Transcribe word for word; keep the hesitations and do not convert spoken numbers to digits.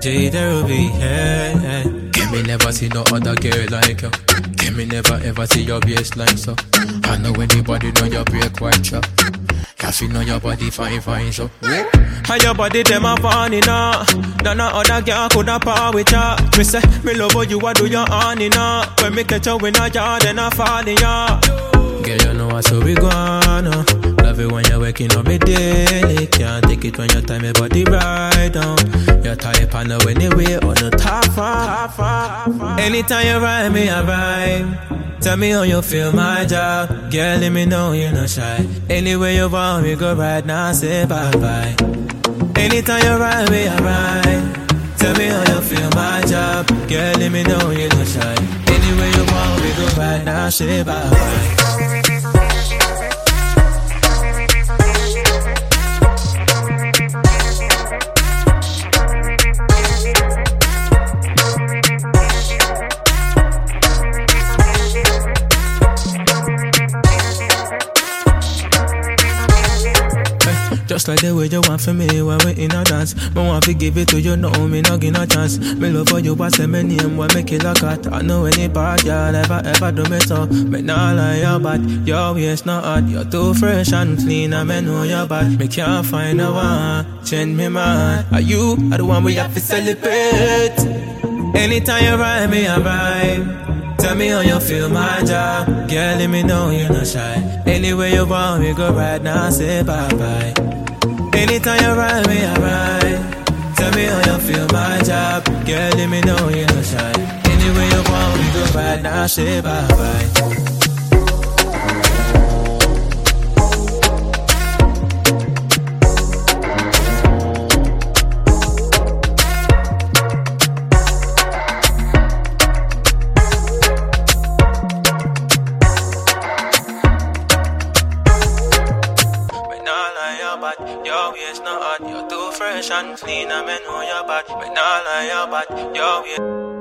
J there will be, hey, hey. Can me never see no other girl like you. Can me never ever see your baseline, so I know anybody know your break quite sure. Cause you know your body fine, fine, so how your body them a funny now. None of other girl could have power with ya. Me say, me love how you a do your honey now. When me catch you in a yard, then I fall in ya. Girl, you know what's so we gonna love it when you're waking up me daily. Can't take it when your time your body right down. Your type I know anyway on the top far. Anytime you ride me, I ride. Tell me how you feel my job. Girl, let me know you're not shy. Anywhere you want, we go right now, say bye-bye. Anytime you ride me, I ride. Tell me how you feel my job. Girl, let me know you're not shy. Anywhere you want, we go right now, say bye-bye. Just like the way you want for me when we in a dance. Me want to give it to you, no, me not give a chance. Me love for you, but say me name when me kill a cat. I know any part y'all ever, ever do me so. Me not like your bad, your waist not hot. You're too fresh and clean, and me know you're bad. Me can't find a one, change me man. Are you, are the one we have to celebrate. Anytime you ride me, I ride. Tell me how you feel my job. Girl, let me know you're not shy. Anywhere you want, we go right now, say bye-bye. Anytime you ride me, I ride. Tell me how you feel my job. Girl, let me know you're not shy. Anywhere you want, we go right now, say bye-bye. Your waist not hot, you're too fresh and clean, I know you're bad. But not like you're bad, your waist.